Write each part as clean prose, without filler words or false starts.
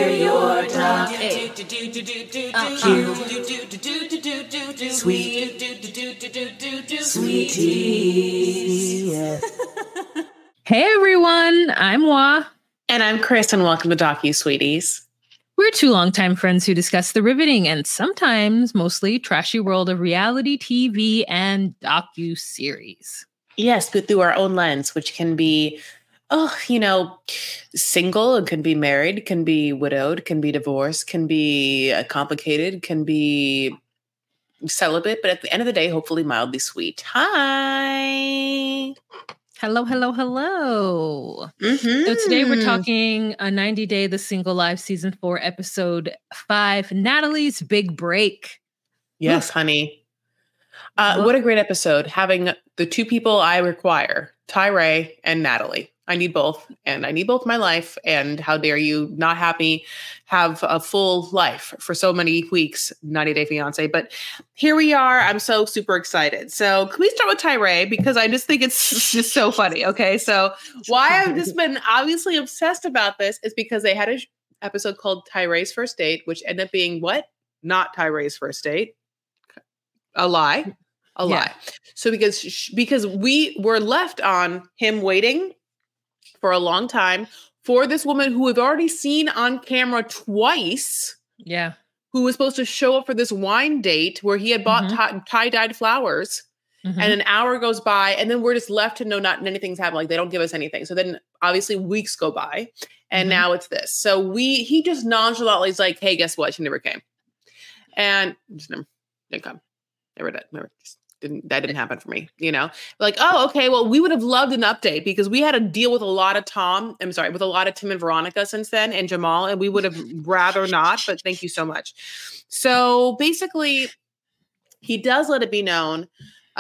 We're your doc. Sweeties. Hey everyone, I'm Wa. And I'm Chris, and welcome to DocuSweeties. We're two longtime friends who discuss the riveting and sometimes mostly trashy world of reality TV and docu-series. Yes, but through our own lens, which can be, single, it can be married, can be widowed, can be divorced, can be complicated, can be celibate, but at the end of the day, hopefully mildly sweet. Hi. Hello, hello, hello. So today we're talking a 90 Day The Single Life Season 4, Episode 5, Natalie's Big Break. Yes, honey. What a great episode. Having the two people I require, Tyray and Natalie. I need both, and I need both in my life. And how dare you not have me have a full life for so many weeks, 90 Day Fiancé. But here we are. I'm so super excited. So can we start with Tyray? Because I just think it's just so funny. Okay, so why I've just been obviously obsessed about this is because they had an episode called Tyray's First Date, which ended up being what? Not Tyray's First Date. A lie. Lie. So because we were left on him waiting for a long time for this woman who we've already seen on camera twice. Yeah. Who was supposed to show up for this wine date where he had bought tie-dyed flowers. And an hour goes by and then we're just left to know not anything's happened. Like they don't give us anything. So then obviously weeks go by and now it's this. So he just nonchalantly is like, hey, guess what? She never came. And just never didn't come. That didn't happen for me, like, oh, okay. Well, we would have loved an update because we had to deal with a lot of with a lot of Tim and Veronica since then and Jamal, and we would have rather not, but thank you so much. So basically he does let it be known,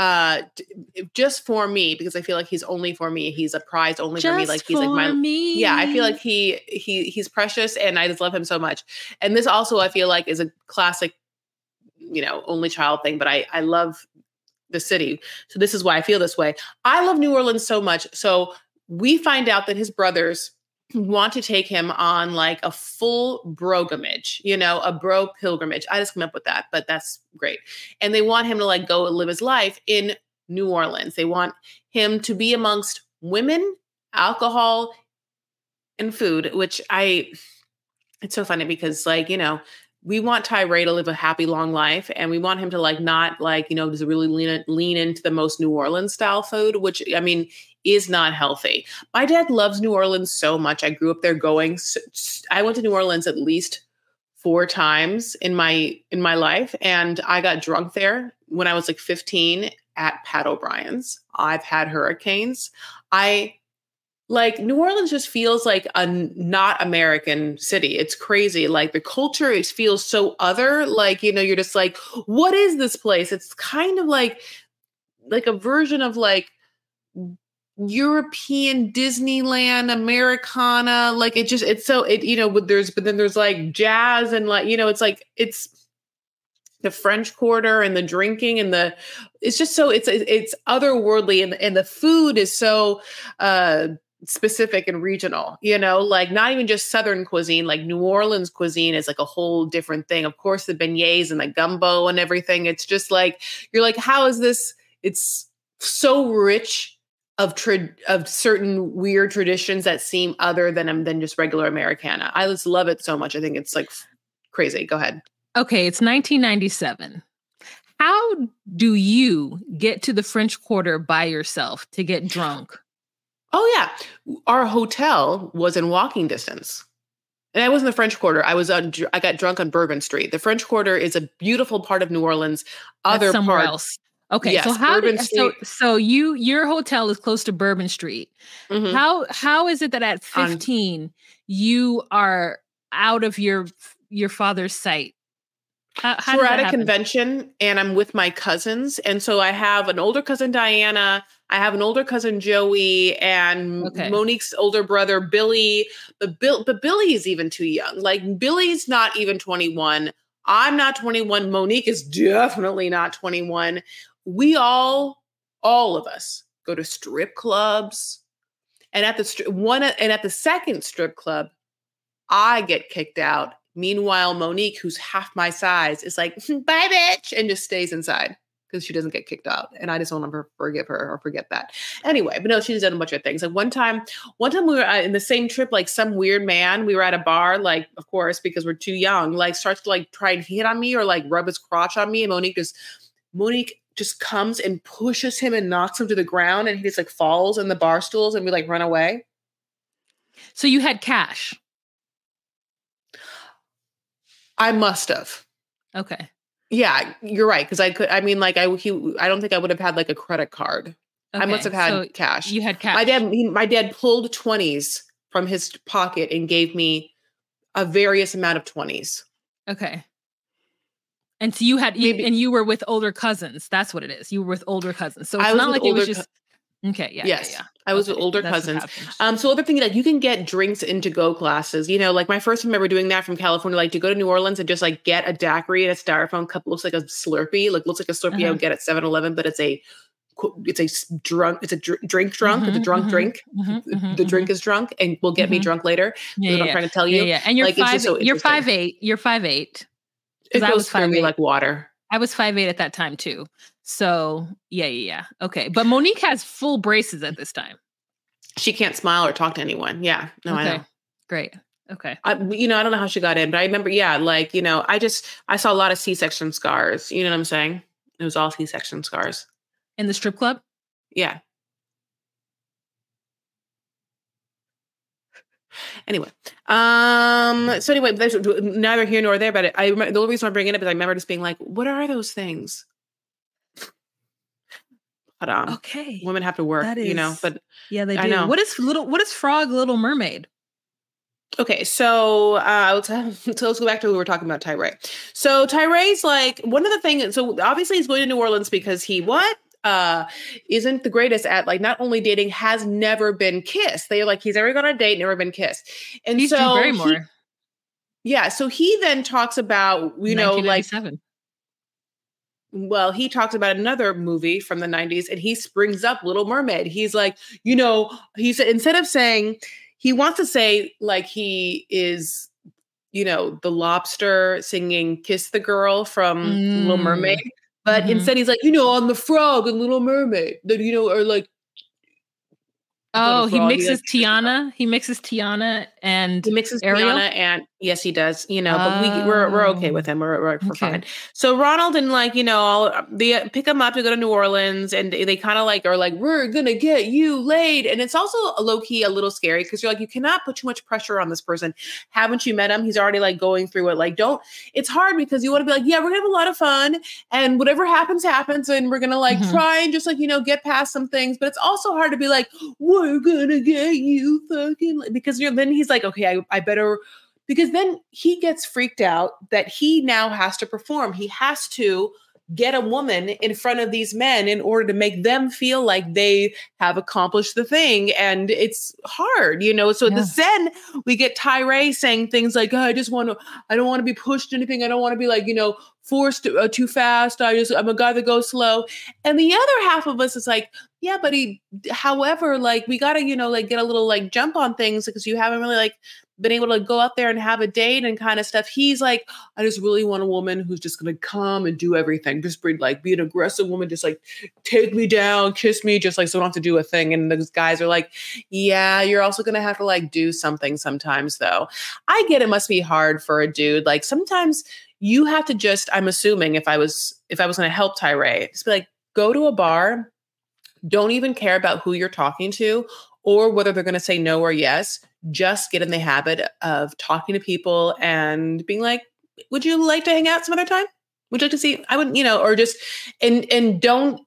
just for me, because I feel like he's only for me. He's a prize only for me. Like he's like my, yeah, I feel like he's precious and I just love him so much. And this also, I feel like is a classic, only child thing, but I love the city. So this is why I feel this way. I love New Orleans so much. So we find out that his brothers want to take him on like a full brogamage, a bro pilgrimage. I just came up with that, but that's great. And they want him to like go live his life in New Orleans. They want him to be amongst women, alcohol, and food, which it's so funny because like, we want Tyray to live a happy, long life. And we want him to like, not like, just really lean into the most New Orleans style food, which I mean, is not healthy. My dad loves New Orleans so much. I grew up there going. I went to New Orleans at least 4 times in my life. And I got drunk there when I was like 15 at Pat O'Brien's. I've had hurricanes. Like New Orleans just feels like a not American city. It's crazy. Like the culture, it feels so other. Like, you're just like, what is this place? It's kind of like a version of like European Disneyland, Americana. Like but then there's like jazz and like, it's like, it's the French Quarter and the drinking and it's just so it's otherworldly and the food is so, specific and regional, like not even just Southern cuisine, like New Orleans cuisine is like a whole different thing. Of course, the beignets and the gumbo and everything. It's just like, you're like, how is this? It's so rich of certain weird traditions that seem other than just regular Americana. I just love it so much. I think it's like crazy. Go ahead. Okay. It's 1997. How do you get to the French Quarter by yourself to get drunk? Oh, yeah. Our hotel was in walking distance. And I was in the French Quarter. I got drunk on Bourbon Street. The French Quarter is a beautiful part of New Orleans. That's somewhere else. Okay. Yes, so so your hotel is close to Bourbon Street. Mm-hmm. How is it that at 15 you are out of your father's sight? So we're at a convention and I'm with my cousins. And so I have an older cousin, Diana. I have an older cousin, Joey, and Monique's older brother, Billy. But Billy is even too young. Like Billy's not even 21. I'm not 21. Monique is definitely not 21. We all of us go to strip clubs. And at the second strip club, I get kicked out. Meanwhile, Monique, who's half my size, is like, bye, bitch, and just stays inside because she doesn't get kicked out. And I just don't want to forgive her or forget that. Anyway, but no, she's done a bunch of things. Like one time we were in the same trip, like some weird man, we were at a bar, like, of course, because we're too young, like starts to like try and hit on me or like rub his crotch on me. And Monique just comes and pushes him and knocks him to the ground. And he just like falls in the bar stools and we like run away. So you had cash? I must have. Okay. Yeah, you're right. Because I don't think I would have had like a credit card. Okay, I must have had cash. You had cash. My dad pulled 20s from his pocket and gave me a various amount of 20s. Okay. And so you were with older cousins. That's what it is. You were with older cousins. So it's not like it was just. Okay. Yeah. Yes. Yeah. I was with older cousins. So other thing, like you can get drinks in to-go classes, you know, like my first time ever doing that from California, like to go to New Orleans and just like get a daiquiri in a styrofoam cup, looks like a Slurpee, looks like a Slurpee I would get at 7-Eleven, but it's a drink. It's a drink. The drink is drunk and will get me drunk later. Yeah, what I'm trying to tell you. Yeah. And you're like, 5'8". You're 5'8". You're 5'8". It goes through me like water. I was 5'8" at that time too. So yeah. Okay. But Monique has full braces at this time. She can't smile or talk to anyone. Yeah. No, okay. I know. Great. Okay. I don't know how she got in, but I remember, like, I saw a lot of C-section scars. You know what I'm saying? It was all C-section scars. In the strip club? Yeah. Anyway, so anyway, there's neither here nor there, but I remember, the only reason I'm bringing it up is I remember just being like, what are those things? But okay, women have to work, but yeah, they do. I know. What is Frog Little Mermaid? Okay, so let's go back to who we were talking about, Tyree. So Tyree's like one of the things. So obviously he's going to New Orleans because he isn't the greatest at like not only dating, has never been kissed. They're like he's never gone on a date, never been kissed, and he's so Drew Barrymore. So he then talks about Well, he talks about another movie from the 90s and he springs up Little Mermaid. He's like, he's instead of saying, he wants to say like he is, the lobster singing Kiss the Girl from Little Mermaid. But instead he's like, I'm the frog in Little Mermaid. Or like, oh, he mixes Tiana. He mixes Tiana and Ariel? Tiana and yes, he does. But we're okay with him. We're fine. So Ronald and they pick him up to go to New Orleans, and they kind of like are like, we're gonna get you laid, and it's also low key a little scary because you're like, you cannot put too much pressure on this person. Haven't you met him? He's already like going through it. Like, don't. It's hard because you want to be like, yeah, we're gonna have a lot of fun, and whatever happens, and we're gonna like try and just like get past some things. But it's also hard to be like, we're gonna get you fucking, because then he's like, okay, I better, because then he gets freaked out that he now has to perform. He has to get a woman in front of these men in order to make them feel like they have accomplished the thing. And it's hard, So then we get Tyree saying things like, I don't want to be pushed anything. I don't want to be like, forced too fast. I'm a guy that goes slow. And the other half of us is like, yeah, but however, like we got to, get a little like jump on things because you haven't really like been able to go out there and have a date and kind of stuff. He's like, I just really want a woman who's just going to come and do everything. Just be an aggressive woman, just like take me down, kiss me, just like, so I don't have to do a thing. And those guys are like, yeah, you're also going to have to like do something sometimes though. I get it must be hard for a dude. Like sometimes you have to just, I'm assuming if I was going to help Tyree, just be like, go to a bar. Don't even care about who you're talking to or whether they're going to say no or yes. Just get in the habit of talking to people and being like, would you like to hang out some other time? Would you like to see? I would, or just, and don't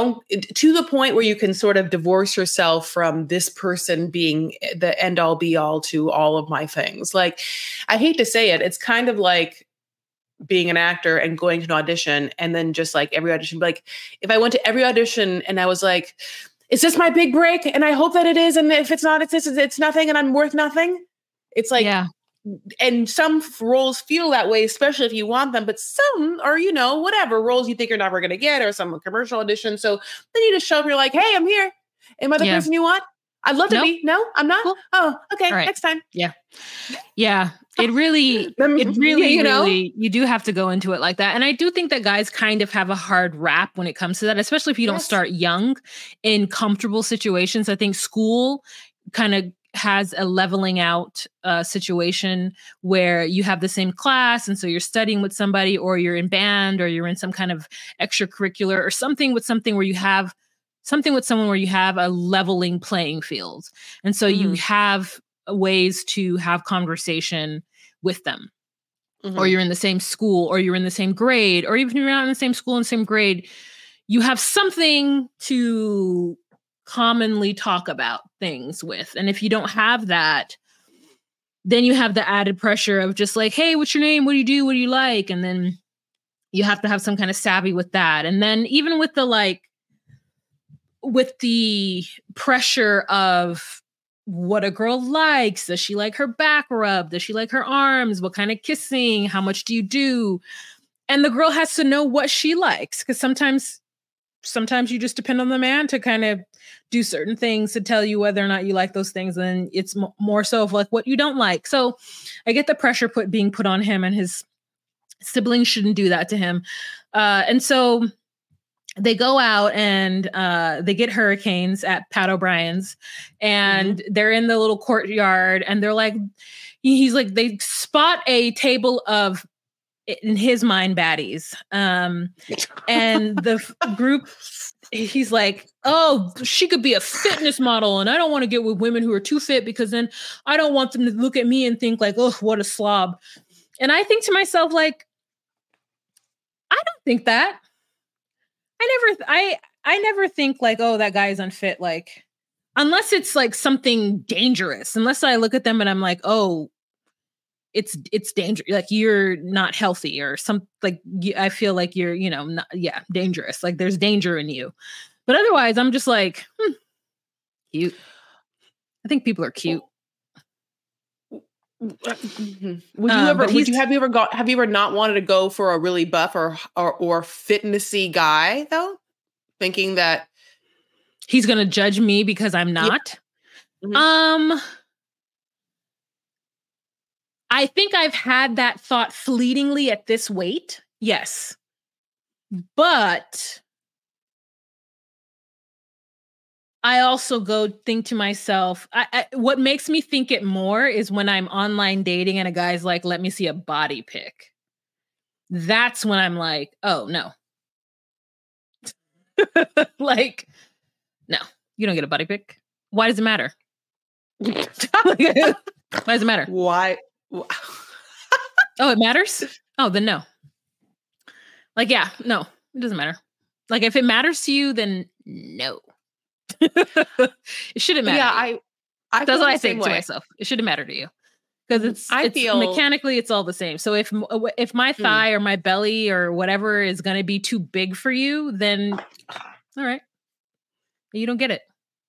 to the point where you can sort of divorce yourself from this person being the end all be all to all of my things. Like, I hate to say it. It's kind of like being an actor and going to an audition and then just like every audition, like if I went to every audition and I was like, is this my big break? And I hope that it is. And if it's not, it's nothing and I'm worth nothing. It's like, yeah. And some roles feel that way, especially if you want them, but some are, whatever roles you think you're never going to get or some commercial audition. So then you just show up, you're like, hey, I'm here. Am I the person you want? I'd love to be. No, I'm not. Cool. Oh, okay. Right. Next time. Yeah. Yeah. It really, you do have to go into it like that. And I do think that guys kind of have a hard rap when it comes to that, especially if you don't start young in comfortable situations. I think school kind of has a leveling out situation where you have the same class. And so you're studying with somebody, or you're in band, or you're in some kind of extracurricular, or something where you have something with someone where you have a leveling playing field. And so you have ways to have conversation with them, or you're in the same school, or you're in the same grade, or even if you're not in the same school and same grade, you have something to commonly talk about things with. And if you don't have that, then you have the added pressure of just like, hey, what's your name? What do you do? What do you like? And then you have to have some kind of savvy with that. And then even with the pressure of what a girl likes, does she like her back rub? Does she like her arms? What kind of kissing? How much do you do? And the girl has to know what she likes, because sometimes you just depend on the man to kind of do certain things to tell you whether or not you like those things. And it's more so of like what you don't like. So I get the pressure being put on him, and his siblings shouldn't do that to him. And so they go out and they get hurricanes at Pat O'Brien's, and they're in the little courtyard, and they're like, he's like, they spot a table of, in his mind, baddies. And the group, he's like, oh, she could be a fitness model, and I don't want to get with women who are too fit, because then I don't want them to look at me and think like, oh, what a slob. And I think to myself, like, I don't think that. I never think like, oh, that guy is unfit. Like, unless it's like something dangerous, unless I look at them and I'm like, oh, it's dangerous. Like, you're not healthy, or some, like, I feel like you're, not, dangerous. Like, there's danger in you. But otherwise, I'm just like, cute. I think people are cute. Have you ever not wanted to go for a really buff or fitnessy guy though, thinking that he's gonna judge me because I'm not? I think I've had that thought fleetingly at this weight. Yes. But I also go think to myself, what makes me think it more is when I'm online dating and a guy's like, let me see a body pic. That's when I'm like, oh, no. Like, no, you don't get a body pic. Why does it matter? Why does it matter? Why? Oh, it matters? Oh, then no. Like, yeah, no, it doesn't matter. Like, if it matters to you, then no. It shouldn't matter. Yeah, I that's what I think to myself. It shouldn't matter to you, because it's mechanically it's all the same. So if my thigh or my belly or whatever is going to be too big for you, then all right, you don't get it.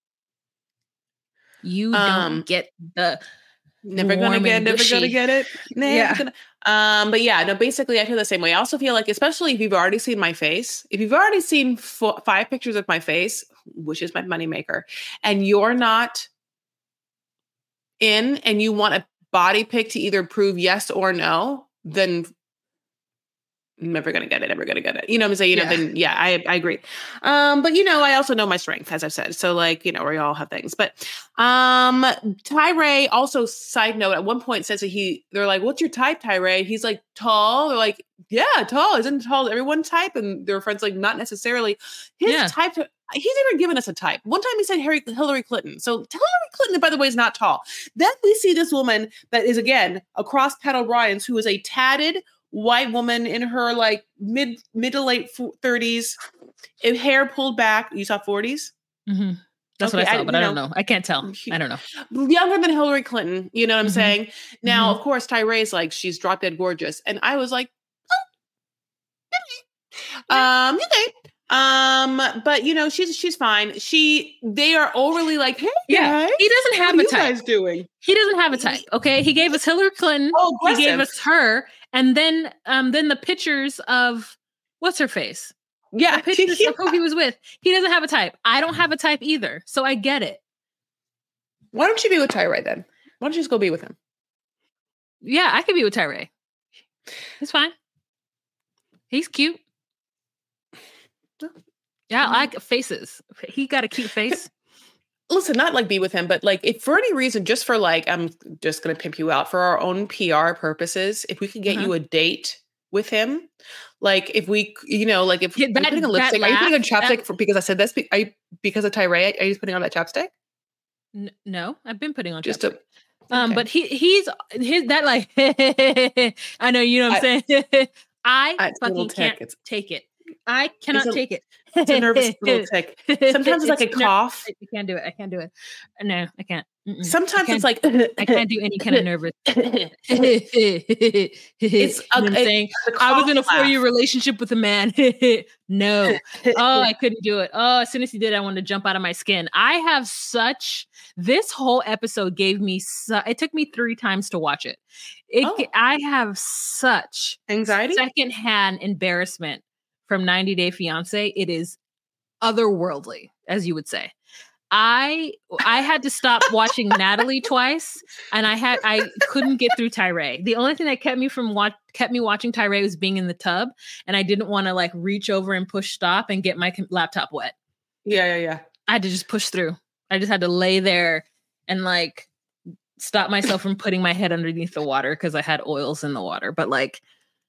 You don't get the never gonna get it. But yeah, no, basically I feel the same way. I also feel like, especially if you've already seen my face, if you've already seen 5 pictures of my face, which is my moneymaker, and you're not in and you want a body pic to either prove yes or no, then never gonna get it. You know what I'm saying? Then I agree. But I also know my strength, as I've said. So like, we all have things. But Tyree also, side note, at one point says that they're like, what's your type, Tyree? He's like, tall. They're like, yeah, tall. Isn't tall everyone's type? And their friends like, not necessarily. His type, he's never given us a type. One time he said Hillary Clinton. So Hillary Clinton, by the way, is not tall. Then we see this woman that is, again, across Pat O'Brien's, who is a tatted white woman in her like mid to late 30s, hair pulled back. You saw 40s? Mm-hmm. That's what I saw, but I don't know. I can't tell. I don't know. Younger than Hillary Clinton. You know what I'm saying? Now, of course, Tyree's like, she's drop dead gorgeous. And I was like, okay. But she's fine. They are overly like, hey, guys, he doesn't have a type. Guys doing? He doesn't have a type. Okay, he gave us Hillary Clinton. Oh, he gave us her, and then the pictures of what's her face. Yeah, the pictures of who he was with. He doesn't have a type. I don't have a type either, so I get it. Why don't you be with Tyree then? Why don't you just go be with him? Yeah, I could be with Tyree. It's fine. He's cute. Yeah, I like faces. He got a cute face. Listen, not like be with him, but like if for any reason, just for like, I'm just going to pimp you out for our own PR purposes. If we could get you a date with him, like if we, like if you're putting a lipstick, are you putting on chapstick because I said this? Because of Tyree, are you putting on that chapstick? No, I've been putting on just chapstick. But he's that like, I know, you know what I'm saying? I fucking can't take it. I cannot take it. It's a nervous little tick. Sometimes it's like a cough. I can't do it. I can't do it. No, I can't. Sometimes it's like I can't do any kind of nervous. It's I'm saying I was in a 4-year relationship with a man. No. Oh, I couldn't do it. Oh, as soon as he did, I wanted to jump out of my skin. I have this whole episode gave me it took me 3 times to watch it. I have such anxiety, secondhand embarrassment from 90 Day Fiance. It is otherworldly, as you would say. I had to stop watching Natalie twice, and I couldn't get through Tyree. The only thing that kept me watching Tyree was being in the tub, and I didn't want to like reach over and push stop and get my laptop wet. Yeah. I had to just push through. I just had to lay there and like stop myself from putting my head underneath the water because I had oils in the water. But like,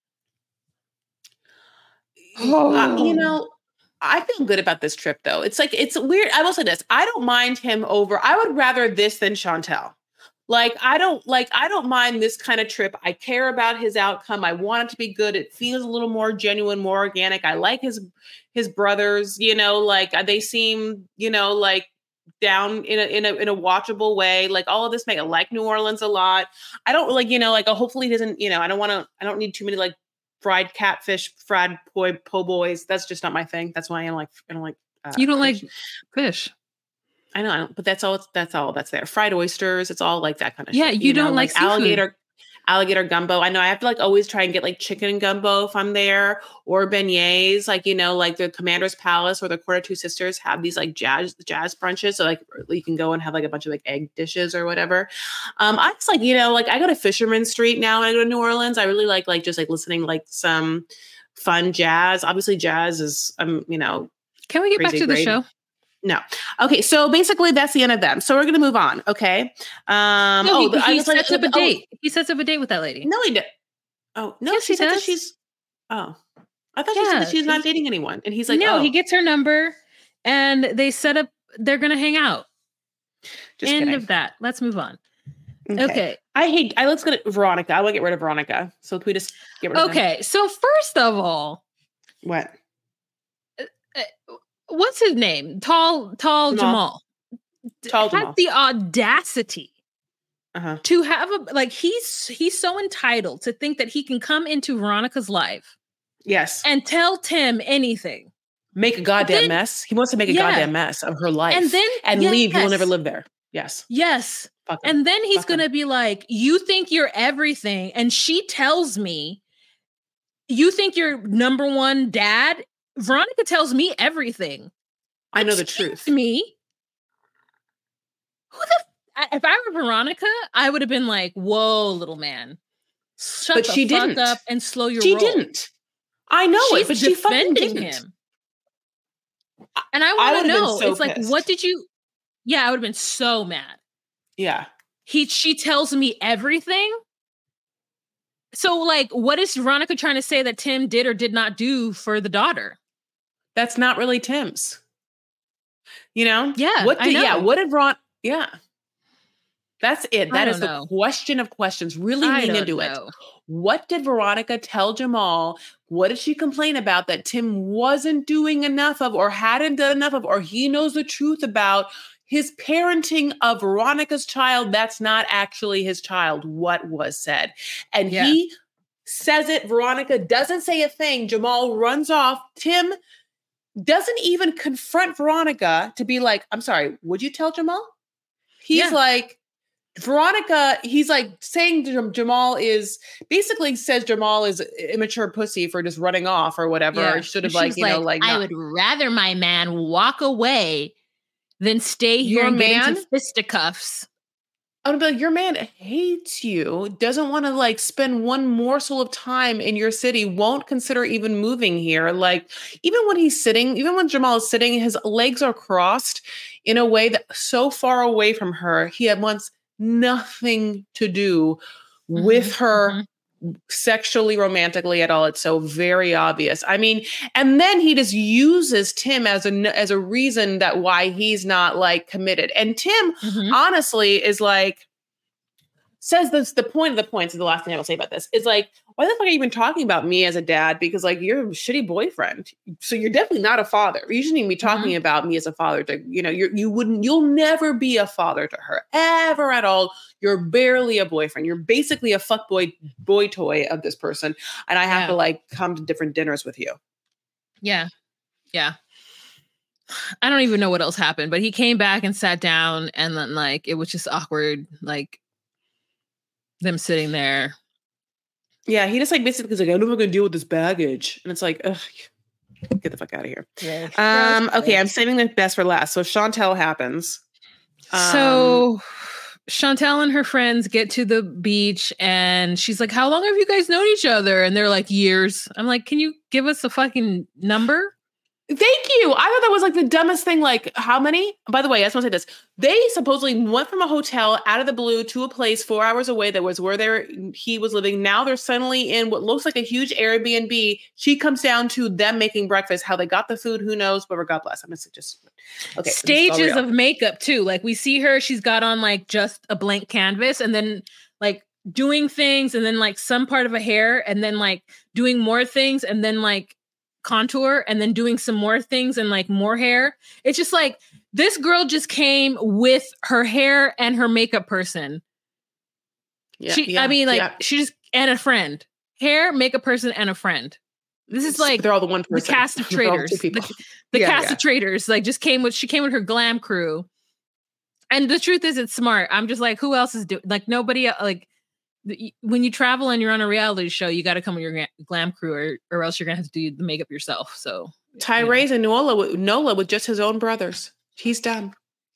I feel good about this trip though. It's like, it's weird. I will say this. I don't mind him over. I would rather this than Chantel. I don't mind this kind of trip. I care about his outcome. I want it to be good. It feels a little more genuine, more organic. I like his brothers, they seem, like down in a watchable way. Like all of this I like New Orleans a lot. I don't hopefully he doesn't, I don't need too many like fried catfish, fried po' boys. That's just not my thing. That's why I don't like. You don't like fish. I know, but that's all that's there. Fried oysters. It's all like that kind of shit. Yeah, you don't like alligator gumbo. I know I have to like always try and get like chicken gumbo if I'm there, or beignets. Like, like the Commander's Palace or the Quarter Two Sisters have these like jazz brunches. So like you can go and have like a bunch of like egg dishes or whatever. I just like, I go to Fisherman Street now when I go to New Orleans. I really like just like listening like some fun jazz. Obviously jazz is, Can we get back to the show? No. Okay. So basically that's the end of them. So we're going to move on. Okay. He sets up a date. He sets up a date with that lady. No, he did. Oh, no, yes, she said that she's, I thought she said that she's not dating anyone. And he's like, no, he gets her number and they set up, they're going to hang out. End of that. Let's move on. Okay. Let's get Veronica. I want to get rid of Veronica. So can we just get rid of Okay. So first of all. What? What's his name? Tall Jamal. Tall Jamal. Has the audacity to have he's so entitled to think that he can come into Veronica's life. Yes. And tell Tim anything. Make a goddamn mess. He wants to make a goddamn mess of her life. And leave. He will never live there. Yes. Yes. And then he's going to be like, you think you're everything. And she tells me, you think you're number one dad? Veronica tells me everything. I know the truth. Me. If I were Veronica, I would have been like, whoa, little man. Shut the fuck up and slow your roll. She didn't. I know it, but she fucking didn't. Him. And I want to know, it's like, what did you... Yeah, I would have been so mad. Yeah. She tells me everything. So like, what is Veronica trying to say that Tim did or did not do for the daughter? That's not really Tim's. Yeah. What did Veronica? Yeah. That's it. That is the question of questions. Really lean into it. What did Veronica tell Jamal? What did she complain about that Tim wasn't doing enough of, or hadn't done enough of, or he knows the truth about his parenting of Veronica's child? That's not actually his child. What was said? And he says it. Veronica doesn't say a thing. Jamal runs off. Tim doesn't even confront Veronica to be like, I'm sorry, would you tell Jamal? He's like, Veronica, he's like saying Jamal is, basically says Jamal is immature pussy for just running off or whatever. Yeah. Should have I would rather my man walk away than stay here and get into fisticuffs I would be like, your man hates you, doesn't want to like spend one morsel of time in your city, won't consider even moving here. Like, even when he's sitting, even when Jamal is sitting, his legs are crossed in a way that so far away from her, he had wants nothing to do with her sexually, romantically at all. It's so very obvious. I mean, and then he just uses Tim as a reason that why he's not like committed. And Tim honestly is like, says this, the point of the points is the last thing I will say about this is like, why the fuck are you even talking about me as a dad? Because like, you're a shitty boyfriend. So you're definitely not a father. You shouldn't even be talking about me as a father to, you know, you'll never be a father to her ever at all. You're barely a boyfriend. You're basically a fuckboy boy toy of this person. And I have to like come to different dinners with you. Yeah. Yeah. I don't even know what else happened, but he came back and sat down and then like, it was just awkward. Like them sitting there. Yeah. He just like basically is like, I don't know if I'm going to deal with this baggage. And it's like, ugh, get the fuck out of here. Okay. I'm saving the best for last. So Chantel happens. So Chantel and her friends get to the beach and she's like, how long have you guys known each other? And they're like, years. I'm like, can you give us a fucking number? Thank you. I thought that was like the dumbest thing. Like, how many? By the way, I just want to say this. They supposedly went from a hotel out of the blue to a place 4 hours away that was where he was living. Now they're suddenly in what looks like a huge Airbnb. She comes down to them making breakfast. How they got the food, who knows? But God bless. I'm just okay. Stages of makeup too. Like we see her, she's got on like just a blank canvas and then like doing things and then like some part of a hair and then like doing more things and then like contour and then doing some more things and like more hair. It's just like this girl just came with her hair and her makeup person. She just and a friend. Hair, makeup person, and a friend. This is like they're all the one person. The cast of traders. The cast of traders like just came with her glam crew. And the truth is, it's smart. I'm just like, who else is doing like nobody like. When you travel and you're on a reality show, you got to come with your glam crew or else you're going to have to do the makeup yourself. So Tyrese and Nola with just his own brothers. He's done.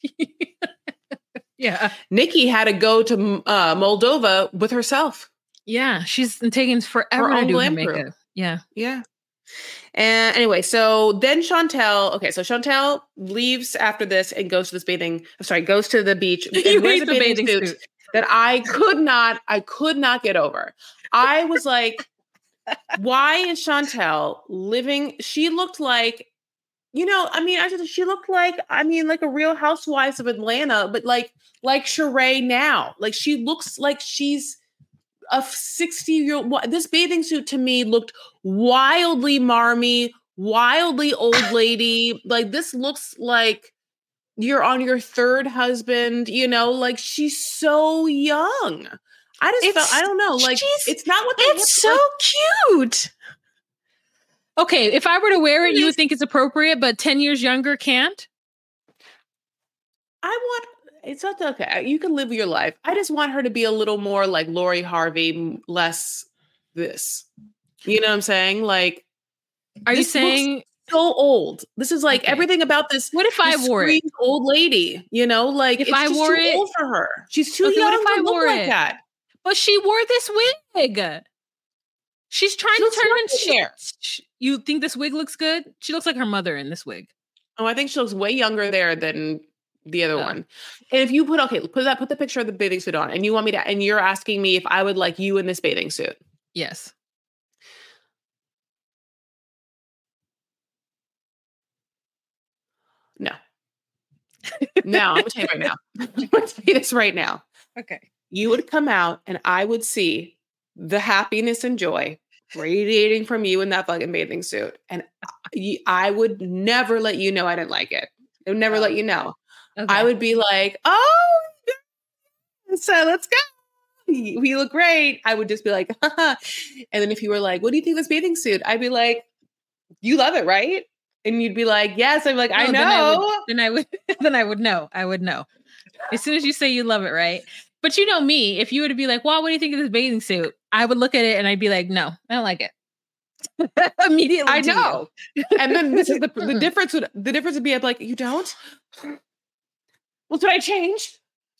Yeah. Nikki had to go to Moldova with herself. Yeah. She's taking forever to do her makeup. Crew. Yeah. Yeah. And anyway, so then Chantel leaves after this and goes to the beach. And wears a bathing suit. That I could not get over. I was like, why is Chantel living? She looked like, she looked like, like a Real Housewives of Atlanta, but like Sheree now. Like she looks like she's a 60-year-old. This bathing suit to me looked wildly marmy, wildly old lady. Like this looks like you're on your third husband, like she's so young. I just felt, I don't know, like it's not what it's so cute. Okay, if I were to wear it, you would think it's appropriate, but 10 years younger can't? It's not okay. You can live your life. I just want her to be a little more like Lori Harvey, less this. You know what I'm saying? Like, are you saying so old? This is like everything about this. What if I wore it? Old lady, like if I wore it, old for her. She's too young to look like that. But she wore this wig. She's trying to turn into. You think this wig looks good? She looks like her mother in this wig. Oh, I think she looks way younger there than the other one. And if you put the picture of the bathing suit on, and you want me to, and you're asking me if I would like you in this bathing suit. Yes. No. Now, I'm going to tell you right now. I'm going to tell you this right now. Okay. You would come out and I would see the happiness and joy radiating from you in that fucking bathing suit. And I would never let you know I didn't like it. I would never let you know. Okay. I would be like, oh, so let's go. We look great. I would just be like, haha. And then if you were like, what do you think of this bathing suit? I'd be like, you love it, right? And you'd be like, yes. I'm like, I know. Then I would know. I would know. As soon as you say you love it, right? But you know me, if you were to be like, well, what do you think of this bathing suit? I would look at it and I'd be like, no, I don't like it. Immediately. I know. And then this is the difference. The difference would be, I'd be like, you don't? Well, should I change?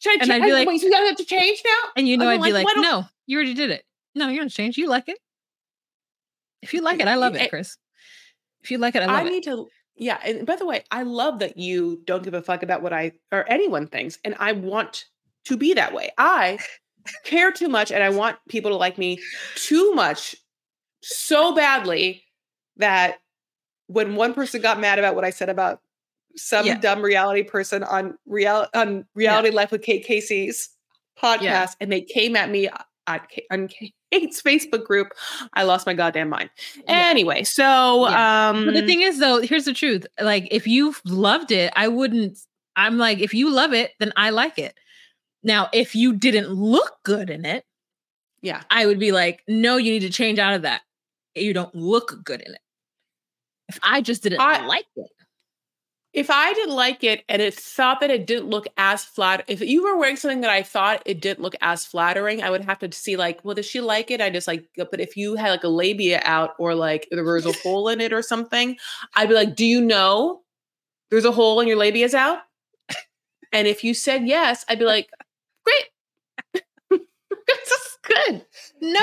Should I And I'd be like, wait, so you have to change now? and you know, I'd be like, why don't- no, you already did it. No, you're gonna change. You like it. If you like it, I love it, Chris. If you like it, I love it. need to. Yeah, and by the way, I love that you don't give a fuck about what I or anyone thinks, and I want to be that way. I care too much, and I want people to like me too much, so badly that when one person got mad about what I said about some dumb reality person on Reality Life with Kate Casey's podcast, and they came at me on Kate's Facebook group, I lost my goddamn mind. Anyway, so but the thing is, though, here's the truth. Like, if you loved it, I'm like, if you love it, then I like it. Now, if you didn't look good in it, I would be like, no, you need to change out of that. You don't look good in it. If I just didn't like it. If I didn't like it and it thought that it didn't look as flat, if you were wearing something that I thought it didn't look as flattering, I would have to see like, well, does she like it? I just like, but if you had like a labia out or like there was a hole in it or something, I'd be like, do you know there's a hole and your labia's out? And if you said yes, I'd be like, great. This is good. No.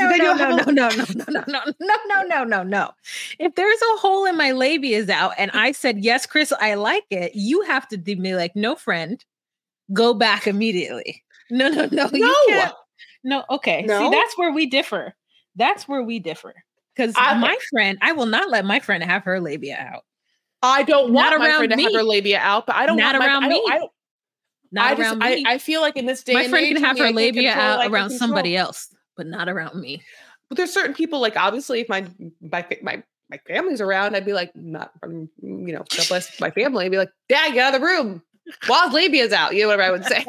If there's a hole in my labia's out and I said, yes, Chris, I like it, you have to be like, no, friend, go back immediately. No. You can't. No, okay. No? See, that's where we differ. Because my friend, I will not let my friend have her labia out. I don't want my friend to have her labia out, but I don't want around me. I feel like in this day, my friend can have her labia out around somebody else, but not around me. But there's certain people, like obviously, if my family's around, I'd be like, not from God bless my family. I'd be like, Dad, get out of the room while his labia's out. You know whatever I would say.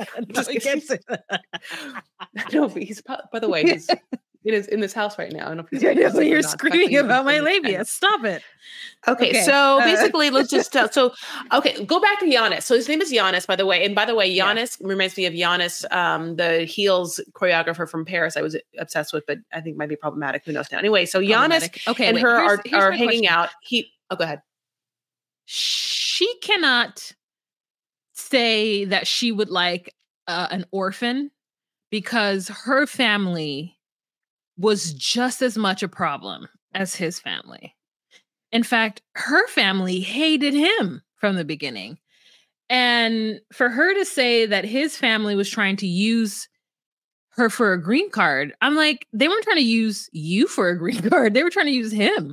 No, but he's by the way, he's in this house right now. I don't know if you're screaming about my labia. Stop it. Okay, so basically, let's just go back to Giannis. So his name is Giannis, by the way. And by the way, Giannis reminds me of Giannis, the heels choreographer from Paris I was obsessed with, but I think might be problematic. Who knows now? Anyway, so Giannis and her are hanging out. Go ahead. She cannot say that she would like an orphan because her family was just as much a problem as his family. In fact, her family hated him from the beginning. And for her to say that his family was trying to use her for a green card, I'm like, they weren't trying to use you for a green card. They were trying to use him.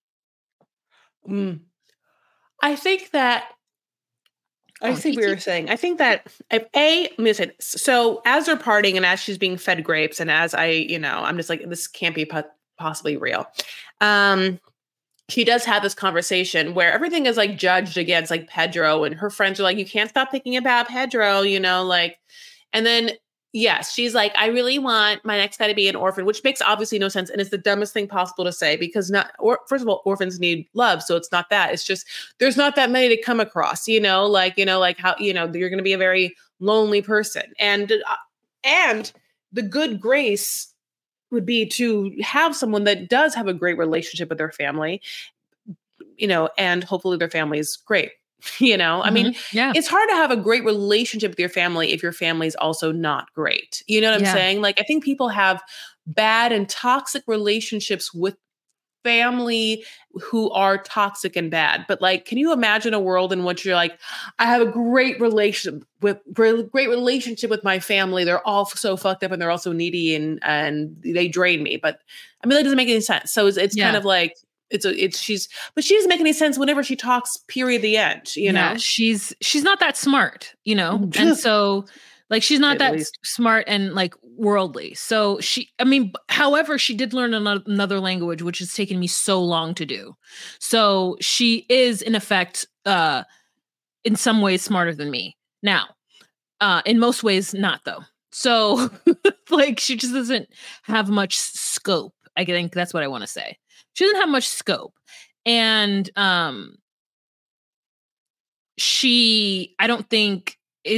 I think that I think we were saying, I think that so as they're partying and as she's being fed grapes and as I'm just like, this can't be possibly real. She does have this conversation where everything is like judged against like Pedro and her friends are like, you can't stop thinking about Pedro, and then yes, she's like, I really want my next guy to be an orphan, which makes obviously no sense. And it's the dumbest thing possible to say because first of all, orphans need love. So it's not that. It's just, there's not that many to come across, how, you're going to be a very lonely person. And the good grace would be to have someone that does have a great relationship with their family, and hopefully their family is great. I mean, it's hard to have a great relationship with your family if your family is also not great. You know what I'm saying? Like, I think people have bad and toxic relationships with family who are toxic and bad. But like, can you imagine a world in which you're like, I have a great relationship with my family. They're all so fucked up and they're also needy and they drain me. But I mean, that doesn't make any sense. So it's kind of like, she doesn't make any sense whenever she talks, period, the end, know? She's not that smart, and so like, she's not that smart and like worldly. So however, she did learn another language, which has taken me so long to do. So she is in effect, in some ways smarter than me now, in most ways, not though. So like, she just doesn't have much scope. I think that's what I want to say. She doesn't have much scope. And I don't think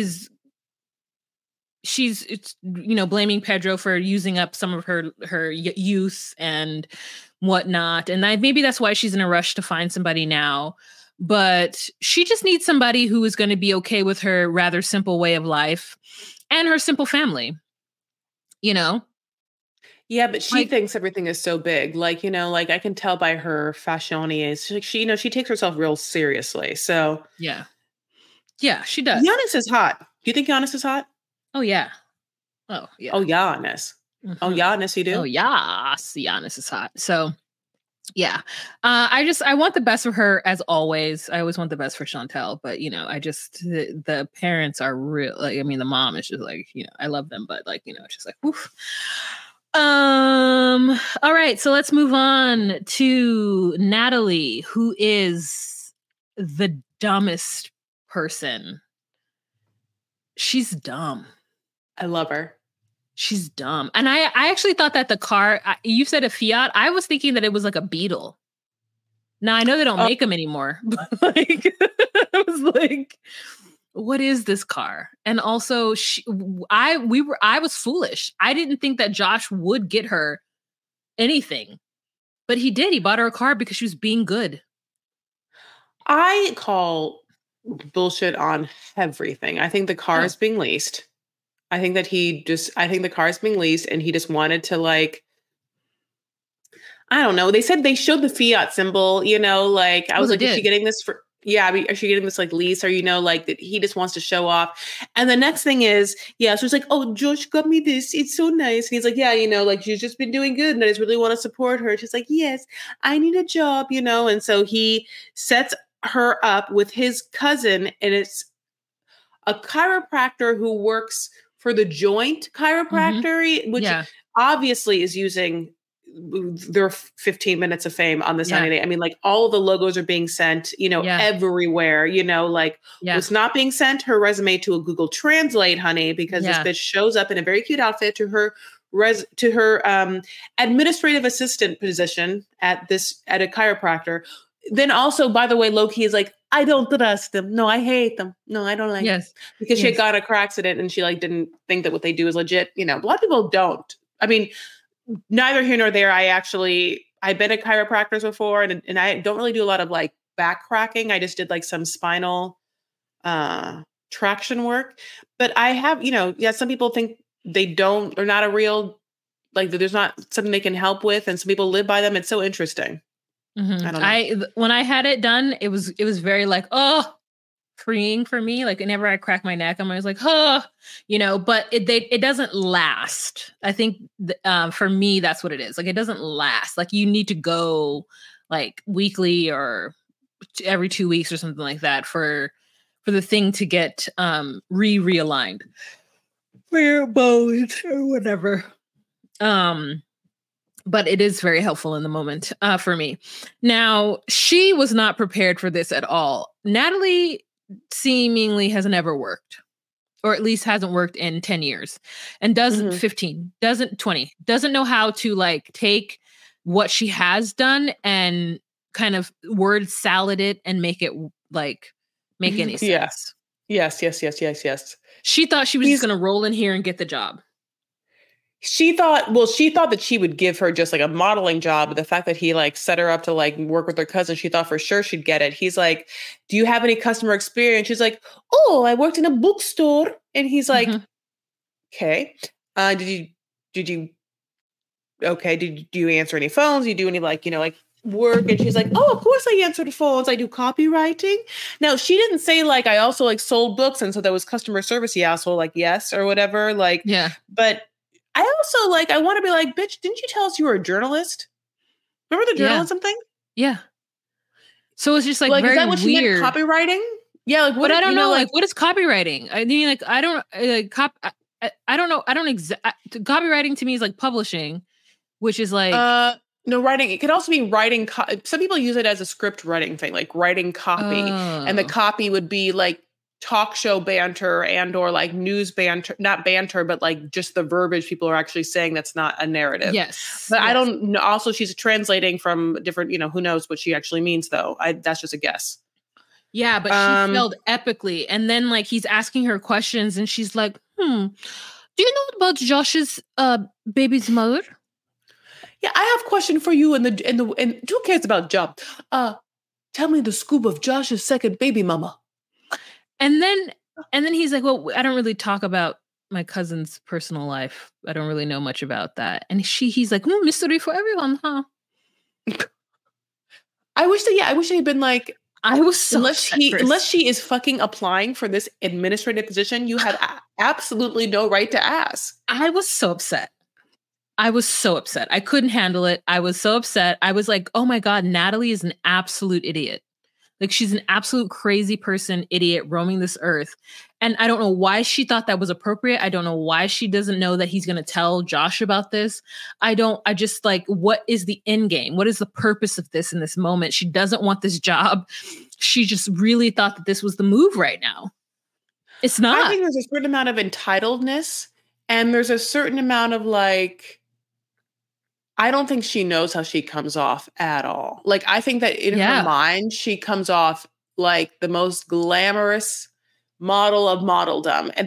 she's blaming Pedro for using up some of her youth and whatnot. And maybe that's why she's in a rush to find somebody now. But she just needs somebody who is going to be okay with her rather simple way of life. and her simple family, you know? Yeah, but she Like- thinks everything is so big. Like, you know, like I can tell by her fashion she, you know, she takes herself real seriously. So Yeah. Yeah, she does. Giannis is hot. Do you think Giannis is hot? Oh, yeah. Oh, yeah. Oh, Giannis. Oh, Mhm. Giannis, you do? Oh, yes. Giannis is hot. So, yeah. I want the best for her as always. I always want the best for Chantel, but you know, the parents are real. Like, I mean, the mom is just like, you know, I love them, but like, you know, it's just like, oof. All right, so let's move on to Natalie, who is the dumbest person. She's dumb. I love her. She's dumb. And I actually thought that the car, you said a Fiat. I was thinking that it was like a Beetle. Now I know they don't make them anymore, but like, I was like, what is this car? And also I was foolish. I didn't think that Josh would get her anything, but he did. He bought her a car because she was being good. I call bullshit on everything. I think the car is being leased. I think that I think the car is being leased and he just wanted to like, I don't know. They said they showed the Fiat symbol, you know, like I was like, is she getting this for, yeah, I mean, is she getting this like lease or, you know, like that he just wants to show off. And the next thing is, yeah, so it's like, oh, Josh got me this. It's so nice. And he's like, yeah, you know, like she's just been doing good and I just really want to support her. She's like, yes, I need a job, you know. And so he sets her up with his cousin and it's a chiropractor who works for the Joint Chiropractic, which obviously is using their 15 minutes of fame on the Sunday. I mean, like all the logos are being sent, you know, everywhere, you know, like what's not being sent, her resume to a Google Translate, honey, because this bitch shows up in a very cute outfit to her administrative assistant position at a chiropractor. Then also, by the way, Loki is like, I don't trust them. No, I hate them. No, I don't like them. Because she had got in a car accident and she like didn't think that what they do is legit. You know, a lot of people don't. I mean, neither here nor there. I've been at chiropractors before and I don't really do a lot of like back cracking. I just did like some spinal traction work. But I have, you know, some people think they're not a real, like there's not something they can help with. And some people live by them. It's so interesting. Mm-hmm. I don't know. When I had it done, it was very like, oh, freeing for me. Like whenever I crack my neck, I'm always like, oh, you know, but it doesn't last. I think for me, that's what it is. Like, it doesn't last. Like you need to go like weekly or every 2 weeks or something like that for the thing to get realigned for your bones or whatever. But it is very helpful in the moment for me. Now, she was not prepared for this at all. Natalie seemingly has never worked, or at least hasn't worked in 10 years and doesn't 15, doesn't 20, doesn't know how to like take what she has done and kind of word salad it and make it like make any sense. Yes. She thought she was just going to roll in here and get the job. She thought that she would give her just like a modeling job. But the fact that he like set her up to like work with her cousin, she thought for sure she'd get it. He's like, do you have any customer experience? She's like, oh, I worked in a bookstore. And he's like, okay. Do you answer any phones? Do you do any like, you know, like work? And she's like, oh, of course I answer the phones. I do copywriting. Now she didn't say like, I also like sold books. And so that was customer service. Yeah. So like, yes, or whatever. Like, yeah, but I also like, I want to be like, bitch, didn't you tell us you were a journalist? Remember the journalism thing? Yeah. So it's just like very is that what weird. She meant, copywriting? Yeah. Like, what, but I don't know. Like, what is copywriting? I mean, like, I don't, I don't know. Copywriting to me is like publishing, which is like, no, writing. It could also be writing. Some people use it as a script writing thing, like writing copy. And the copy would be like talk show banter and or like news banter, not banter, but like just the verbiage people are actually saying that's not a narrative. Yes. But I don't know. Also, she's translating from different, you know, who knows what she actually means though. That's just a guess. Yeah, but she failed epically. And then like he's asking her questions and she's like, do you know about Josh's baby's mother? Yeah, I have a question for you and who cares about job? Tell me the scoop of Josh's second baby mama. And then he's like, well, I don't really talk about my cousin's personal life. I don't really know much about that. And he's like, mystery for everyone, huh? I wish they had been like, I was so unless she is fucking applying for this administrative position, you have absolutely no right to ask. I was so upset. I couldn't handle it. I was so upset. I was like, oh my God, Natalie is an absolute idiot. Like, she's an absolute crazy person, idiot, roaming this earth. And I don't know why she thought that was appropriate. I don't know why she doesn't know that he's going to tell Josh about this. I just like, what is the end game? What is the purpose of this in this moment? She doesn't want this job. She just really thought that this was the move right now. It's not. I think there's a certain amount of entitledness, and there's a certain amount of like, I don't think she knows how she comes off at all. Like, I think that in her mind, she comes off like the most glamorous model of modeldom, and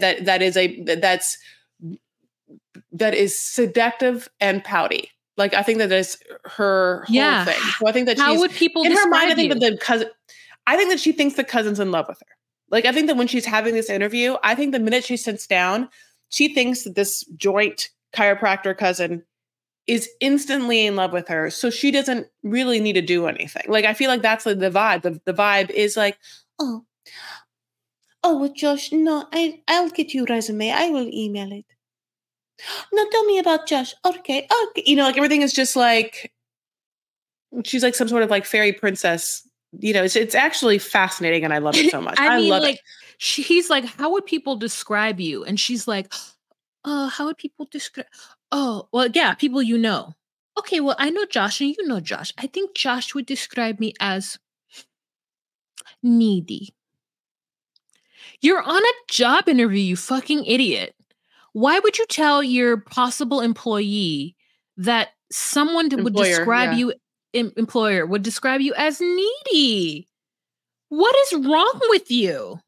that is seductive and pouty. Like, I think that is her whole thing. So I think that how would people in her mind? I think that she thinks the cousin's in love with her. Like, I think that when she's having this interview, I think the minute she sits down, she thinks that this joint chiropractor cousin is instantly in love with her. So she doesn't really need to do anything. Like, I feel like that's like the vibe. The vibe is like, oh, well, Josh, no, I'll get you a resume. I will email it. No, tell me about Josh. Okay. You know, like, everything is just like, she's like some sort of like fairy princess. You know, it's actually fascinating, and I love it so much. I love it. He's like, how would people describe you? And she's like, how would people describe? Oh, well, yeah, people you know. Okay, well, I know Josh and you know Josh. I think Josh would describe me as needy. You're on a job interview, you fucking idiot. Why would you tell your possible employee that someone would describe you, employer would describe you as needy? What is wrong with you?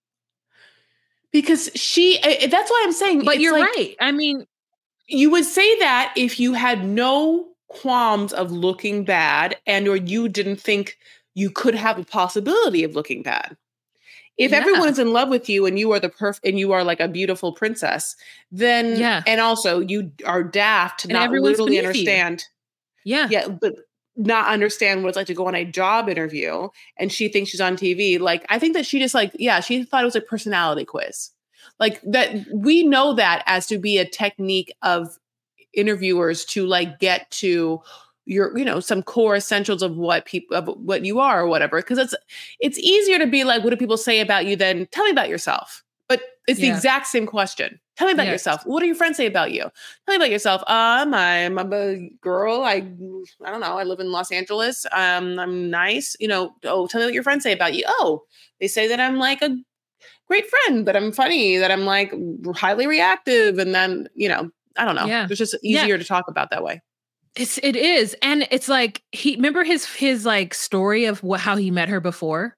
Because that's why I'm saying. But you're like, right. I mean, you would say that if you had no qualms of looking bad, or you didn't think you could have a possibility of looking bad. If everyone is in love with you and you are and you are like a beautiful princess, then and also you are daft to not literally understand. But not understand what it's like to go on a job interview, and she thinks she's on TV. Like, I think that she just like, she thought it was a personality quiz. Like, that we know that as to be a technique of interviewers to like get to your, some core essentials of what you are or whatever. Cause it's easier to be like, what do people say about you than tell me about yourself? But it's the exact same question. Tell me about yourself. What do your friends say about you? Tell me about yourself. I'm a girl. I don't know. I live in Los Angeles. I'm nice. Tell me what your friends say about you. Oh, they say that I'm like a great friend, that I'm funny, that I'm like highly reactive. And then, I don't know. Yeah. It's just easier to talk about that way. It is. And it's like, remember his like story of how he met her before?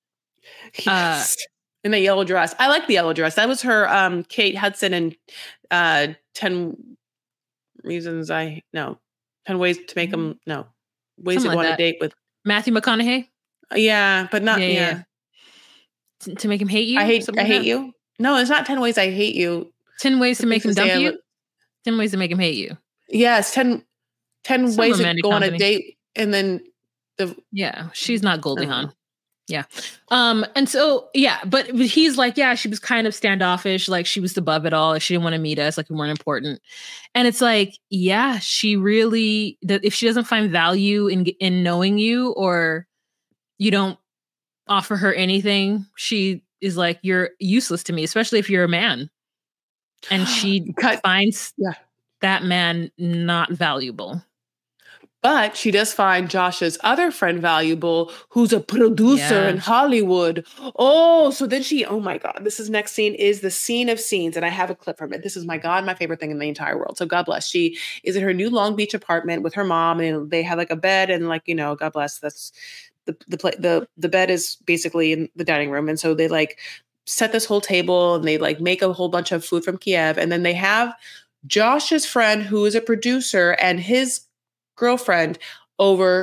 Yes. In the yellow dress. I like the yellow dress. That was her, Kate Hudson and 10 Reasons 10 Ways to Make Them, Ways to Go on a Date with Matthew McConaughey. Yeah, but not, To make him hate you? I hate you? No, it's not 10 Ways I Hate You. 10 Ways to Make Him Dump You? 10 Ways to Make Him Hate You. Yes, 10 ways to go on a date, and then she's not Goldie Hawn. Yeah. And so, but he's like, she was kind of standoffish. Like, she was above it all. She didn't want to meet us. Like, we weren't important. And it's like, she really, if she doesn't find value in knowing you, or you don't offer her anything, she is like, you're useless to me, especially if you're a man. And she finds that man not valuable. But she does find Josh's other friend valuable, who's a producer in Hollywood. Oh, so then oh my God, next scene is the scene of scenes. And I have a clip from it. This is my favorite thing in the entire world. So God bless. She is in her new Long Beach apartment with her mom, and they have like a bed, and like, God bless. That's the bed is basically in the dining room. And so they like set this whole table, and they like make a whole bunch of food from Kiev. And then they have Josh's friend, who is a producer, and his girlfriend over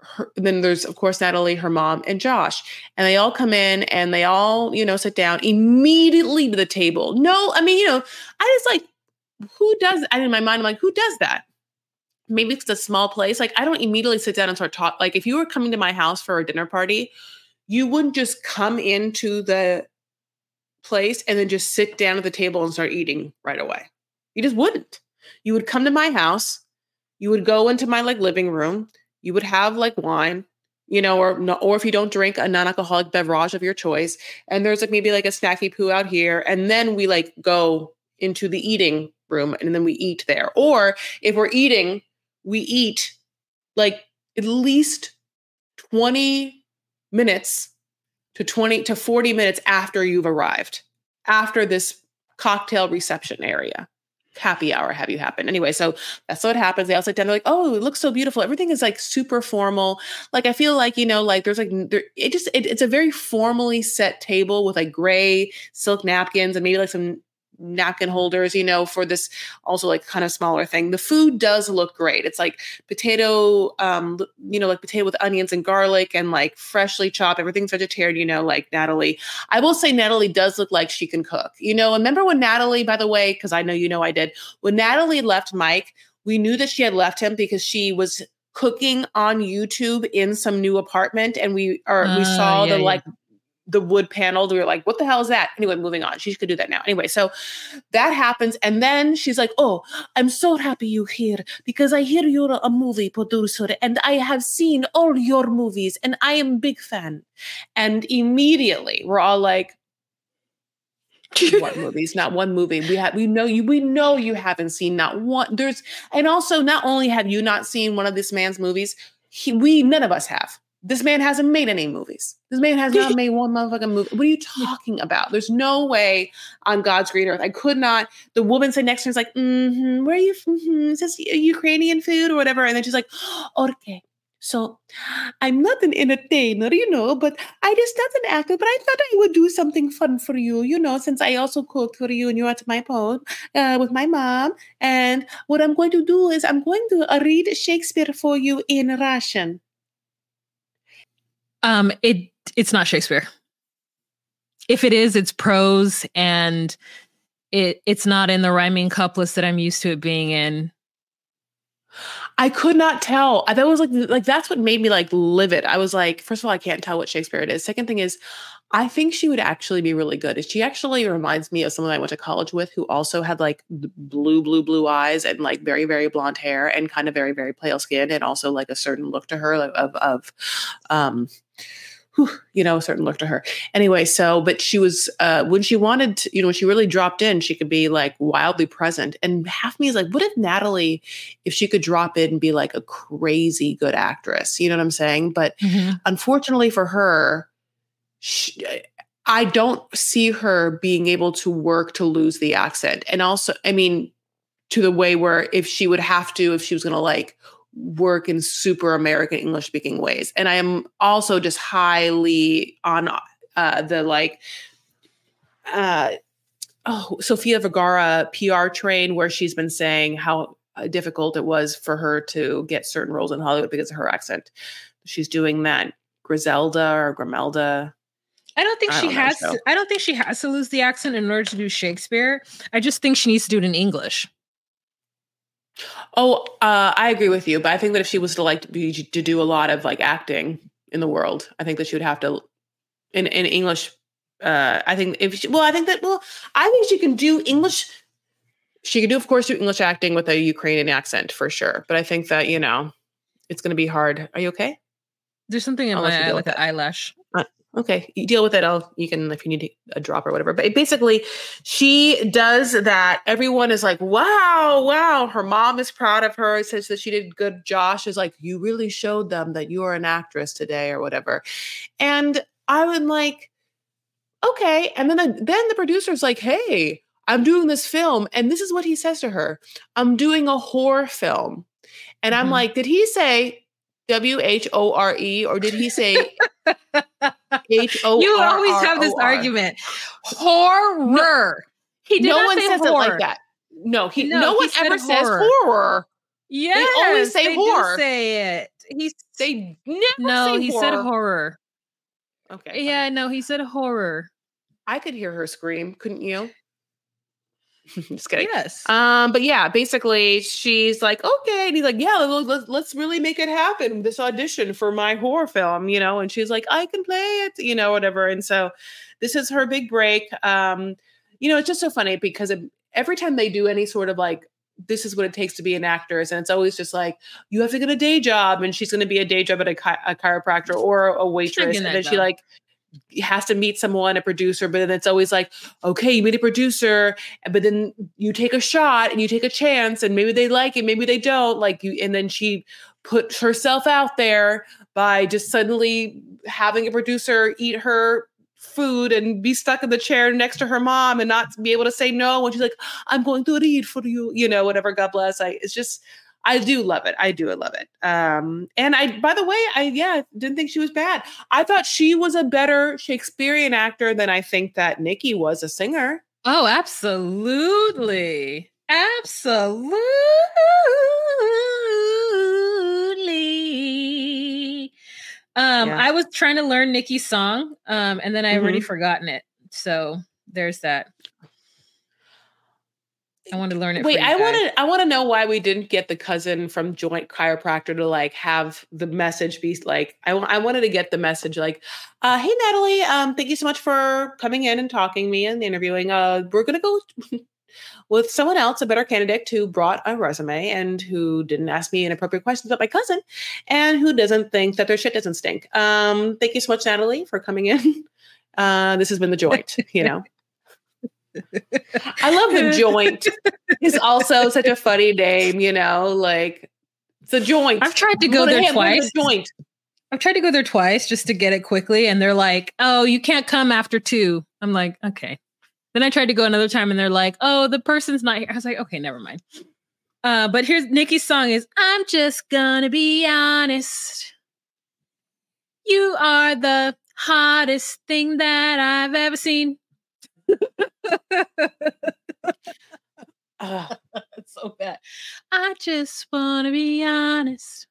then there's of course Natalie, her mom, and Josh, and they all come in and they all, sit down immediately to the table. No, I mean, I just like, who does, and in my mind, I'm like, who does that? Maybe it's a small place. Like, I don't immediately sit down and start talking. Like, if you were coming to my house for a dinner party, you wouldn't just come into the place and then just sit down at the table and start eating right away. You just wouldn't. You would come to my house. You would go into my like living room. You would have like wine, or if you don't drink a non-alcoholic beverage of your choice, and there's like maybe like a snacky poo out here, and then we like go into the eating room and then we eat there. Or if we're eating, we eat like at least 20 minutes to 20 to 40 minutes after you've arrived, after this cocktail reception area. Happy hour have you happen. Anyway, so that's what happens. They all sit down. They're like, oh, it looks so beautiful. Everything is like super formal. Like, I feel like, like there's like, it's a very formally set table with like gray silk napkins and maybe like some napkin holders, for this also like kind of smaller thing. The food does look great. It's like potato, like potato with onions and garlic and like freshly chopped. Everything's vegetarian, like Natalie. I will say Natalie does look like she can cook. Remember when Natalie, by the way, because I know I did, when Natalie left Mike, we knew that she had left him because she was cooking on YouTube in some new apartment, and we saw the wood panel. We were like, what the hell is that? Anyway, moving on. She could do that now. Anyway, so that happens. And then she's like, oh, I'm so happy you're here because I hear you're a movie producer and I have seen all your movies and I am a big fan. And immediately we're all like, what movies? Not one movie. We know you haven't seen not one. And also not only have you not seen one of this man's movies, none of us have. This man hasn't made any movies. This man has not made one motherfucking movie. What are you talking about? There's no way on God's green earth. I could not. The woman said next to me is like, where are you from? Is this Ukrainian food or whatever? And then she's like, okay. So I'm not an entertainer, but I just not an actor, but I thought I would do something fun for you, since I also cooked for you and you're at my home with my mom. And what I'm going to do is I'm going to read Shakespeare for you in Russian. It's not Shakespeare. If it is, it's prose, and it's not in the rhyming couplets that I'm used to it being in. I could not tell. That was like that's what made me like livid. I was like, first of all, I can't tell what Shakespeare it is. Second thing is, I think she would actually be really good. She actually reminds me of someone I went to college with who also had like blue eyes and like very, very blonde hair and kind of very, very pale skin, and also like a certain look to her a certain look to her. Anyway, but she was, when she wanted to, when she really dropped in, she could be like wildly present. And half me is like, what if Natalie, if she could drop in and be like a crazy good actress, you know what I'm saying? But unfortunately for her, I don't see her being able to work to lose the accent. And also, I mean, to the way where if she was going to like work in super American English speaking ways. And I am also just highly on Sofia Vergara PR train, where she's been saying how difficult it was for her to get certain roles in Hollywood because of her accent. She's doing that Griselda or Grimelda. I don't think she has to lose the accent in order to do Shakespeare. I just think she needs to do it in English. Oh, I agree with you, but I think that if she was to to do a lot of like acting in the world, I think that she would have to in English. I think she can do English. She could do, of course, do English acting with a Ukrainian accent for sure. But I think that it's going to be hard. Are you okay? There's something in my eye, like an eyelash. Okay, you deal with it. You can, if you need a drop or whatever. But basically, she does that. Everyone is like, wow. Her mom is proud of her. Says that she did good. Josh is like, you really showed them that you are an actress today or whatever. And I would like, okay. And then the producer's like, hey, I'm doing this film. And this is what he says to her. I'm doing a horror film. And I'm like, did he say WHORE or did he say HORR? You always have this argument. Horror. He did no not one say says horror. it like that. No one ever says horror. Yes, they always say horror. Do say it. They never no, say he horror. said horror. Okay. Yeah, no, he said horror. I could hear her scream, couldn't you? Just kidding. Yes. But yeah, basically she's like, okay. And he's like, yeah, let's really make it happen. This audition for my horror film, and she's like, I can play it, whatever. And so this is her big break. It's just so funny because every time they do any sort of like, this is what it takes to be an actress. And it's always just like, you have to get a day job. And she's going to be a day job at a chiropractor or a waitress. And then she like, has to meet someone, a producer, but then it's always like, okay, you meet a producer, but then you take a shot and you take a chance and maybe they like it, maybe they don't like you. And then she put herself out there by just suddenly having a producer eat her food and be stuck in the chair next to her mom and not be able to say no. And she's like, I'm going to read for you, whatever, God bless. I do love it. I do love it. And by the way, I didn't think she was bad. I thought she was a better Shakespearean actor than I think that Nikki was a singer. Oh, absolutely. Absolutely. I was trying to learn Nikki's song, and then I already forgotten it. So there's that. I want to learn it. Wait, I want to know why we didn't get the cousin from Joint Chiropractor to like have the message be like, I wanted to get the message like, hey, Natalie, thank you so much for coming in and talking to me and interviewing. We're going to go with someone else, a better candidate who brought a resume and who didn't ask me inappropriate questions about my cousin and who doesn't think that their shit doesn't stink. Thank you so much, Natalie, for coming in. This has been The Joint, I love The Joint. It's also such a funny name, like it's a joint. I've tried to go there twice. Joint. I've tried to go there twice just to get it quickly. And they're like, oh, you can't come after 2. I'm like, okay. Then I tried to go another time and they're like, oh, the person's not here. I was like, okay, never mind. But here's Nikki's song is, I'm just gonna be honest. You are the hottest thing that I've ever seen. It's so bad. I just want to be honest.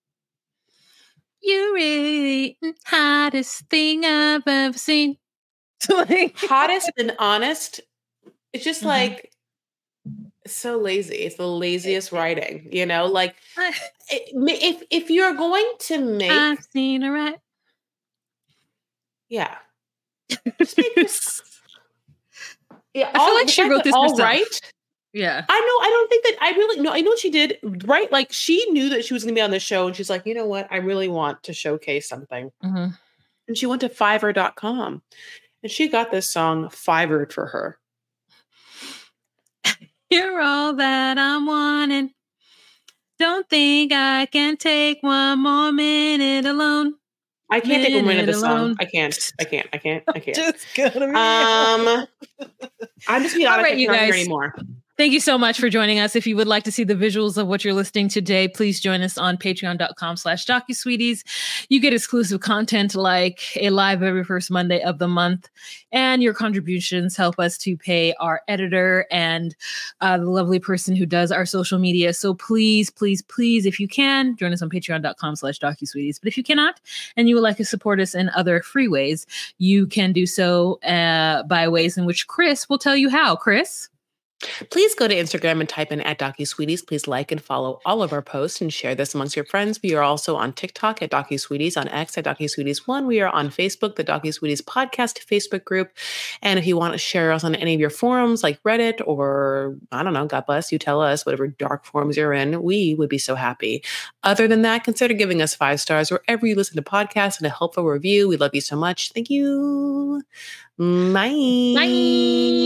You really hottest thing I've ever seen. Hottest and honest. It's just like it's so lazy. It's the laziest writing, like if you're going to make I've seen her right. Yeah. Just make this. Yeah, I feel like she wrote this all herself. Right. Yeah. I know. I don't think that I really know. I know what she did right. Like she knew that she was going to be on the show and she's like, you know what? I really want to showcase something. And she went to Fiverr.com and she got this song Fiverred for her. You're all that I'm wanting. Don't think I can take one more minute alone. I can't take a minute of the song. I can't. Just gonna be I'm just being honest. All right, I can't hear anymore. Thank you so much for joining us. If you would like to see the visuals of what you're listening today, please join us on patreon.com/DocuSweeties. You get exclusive content like a live every first Monday of the month, and your contributions help us to pay our editor and the lovely person who does our social media. So please, please, please, if you can, join us on patreon.com/DocuSweeties. But if you cannot, and you would like to support us in other free ways, you can do so by ways in which Chris will tell you how. Chris? Please go to Instagram and type in @DocuSweeties. Please like and follow all of our posts and share this amongst your friends. We are also on TikTok @DocuSweeties, on X @DocuSweeties1. We are on Facebook, the DocuSweeties podcast Facebook group. And if you want to share us on any of your forums like Reddit or, I don't know, God bless you, tell us whatever dark forums you're in, we would be so happy. Other than that, consider giving us 5 stars wherever you listen to podcasts and a helpful review. We love you so much. Thank you. Bye. Bye.